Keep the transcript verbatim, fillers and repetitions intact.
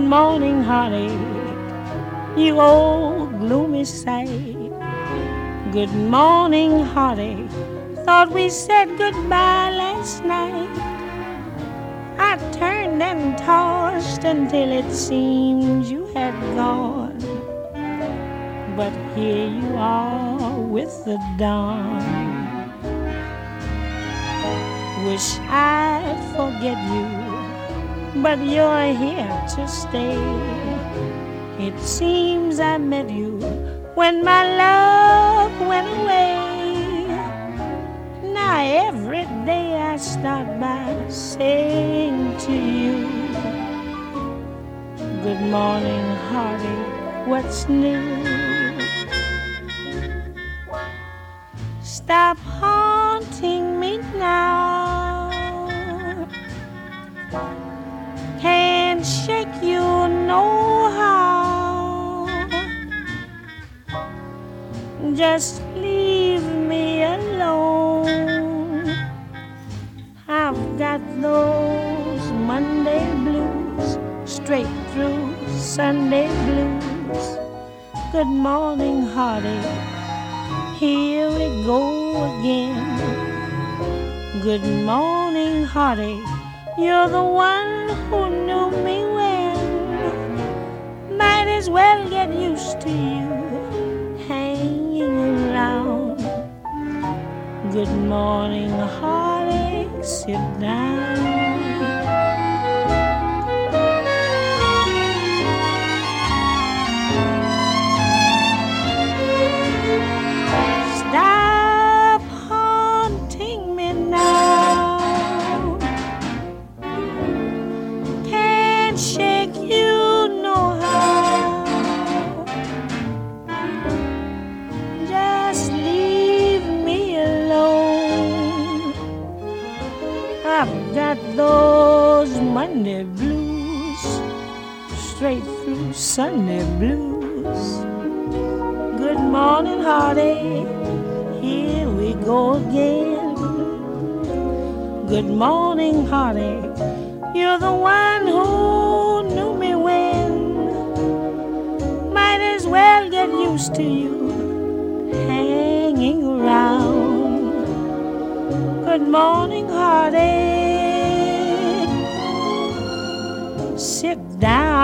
morning, heartache, you old gloomy sight. Good morning, heartache, thought we said goodbye last night. I turned and tossed until it seemed you had gone. But here you are with the dawn. Wish I'd forget you, but you're here to stay. It seems I met you when my love went away. Now every day I start by saying to you, good morning, heartache, what's new? Stop haunting me now. Can't shake you no how. Just leave me alone. I've got those Monday blues, straight through Sunday blues. Good morning, heartache, here we go again. Good morning, heartache, you're the one who knew me when. Might as well get used to you hanging around. Good morning, heartache, sit down. Stop haunting me now. Can't shake you no how. Just leave me alone. I've got those Monday blues, straight through Sunday blues. Good morning, heartache, here we go again. Good morning, heartache, you're the one who knew me when. Might as well get used to you hanging around. Good morning, heartache, sit down.